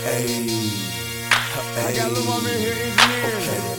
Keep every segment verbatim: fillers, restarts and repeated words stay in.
Hey, I got Lil Mama in here engineering. okay.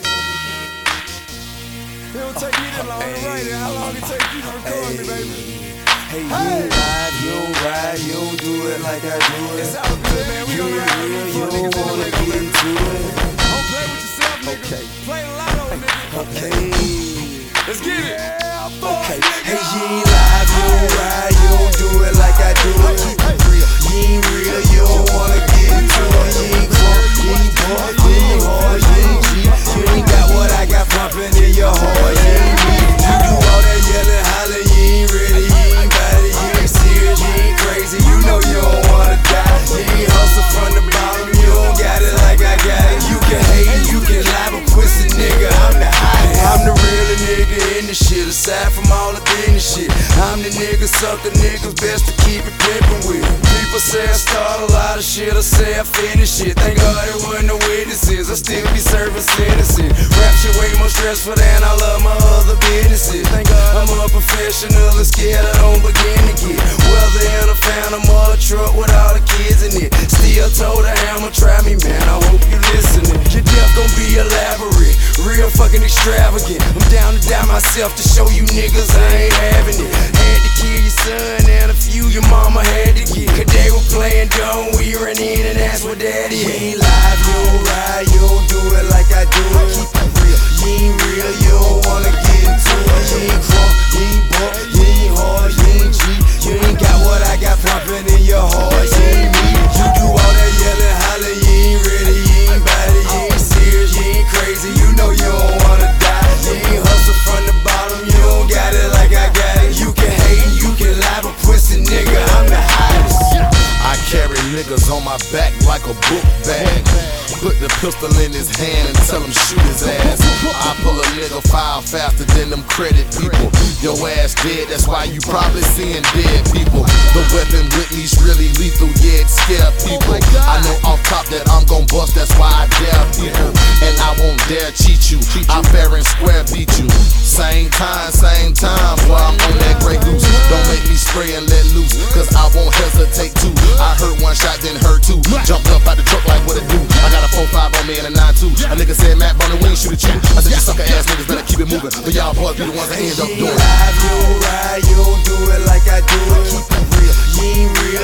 It don't take me that long to write it. How long it take you to record me, baby? Hey, you Hey. don't ride, you don't ride, you don't do it like I do it. It's all good, man. We You gonna ain't ride real, with you these don't niggas wanna in get the into it. Don't play with yourself, nigga. Okay. Play the lotto, nigga. Okay. Let's get it. Yeah, fuck, Okay. nigga. Hey, you ain't live, you don't ride, you don't do it like I do it. You ain't real, you don't wanna get into it. You ain't crunk, you ain't buck, you ain't hard, you ain't cheap. You ain't got what I got pumping in your heart. You ain't me. You do all that yelling, hollering, you ain't ready, you ain't got it, you ain't serious, you ain't crazy. You know you don't wanna die. You ain't hustle from the bottom, you don't got it like I got it. You can hate, you can lie, but pussy nigga, I'm the hottest. I'm the real nigga in the shit, aside from all the business shit. I'm the nigga, sucker niggas, best to keep it pimpin' with. People say I start a lot of shit, I say I finish it. Thank God there wasn't no witnesses, I still be serving sentences. Rap shit way more stressful than I love my other businesses. Thank God I'm a professional and scared I don't begin to get. Whether in a phantom or a truck with all the kids in it. Still told the hammer, try me man, I hope you listening. Your death gon' be elaborate, real fucking extravagant. I'm down to die myself to show you niggas I ain't having it. Had to kill your son and a few your mama had to get. Cause they were playing dumb, we ran in and that's what daddy is. You ain't live, you don't ride, you don't do it like I do it. Keep it real, you ain't real, you don't wanna get into it. You ain't crunk, you ain't buck, you ain't hard, you ain't cheap. You ain't got what I got pumping in your heart, you ain't me. You do all that yelling, hollering, you ain't ready, you ain't body, you ain't serious, you ain't crazy. You know you don't wanna die. You ain't hustle from the bottom, you don't got it like I got it. You can hate, you can lie, but pussy nigga, I'm the hottest. I carry niggas on my back like a book bag. Put the pistol in his hand and tell him shoot his ass. I pull a nigga file faster than them credit people. Your ass dead, that's why you probably seeing dead people. The weapon with me's really lethal, yeah, it scare people. I know off top that I'm gon' bust, that's why I dare people. And I won't dare cheat you, I fair and square beat you. Same time, same time, boy, I'm on that Grey Goose. Don't make me spray and let loose, cause I won't hesitate to. I heard one shot, then heard two. Jumped up out the truck like what it do. I got a four five on me and a nine two. A nigga said Matt Bonner, we ain't shoot at you. I said you sucker ass niggas better keep it moving, but y'all boys be the ones that end up You doing ain't live, you don't ride, you don't do it like I do it. Keep it real, you ain't real.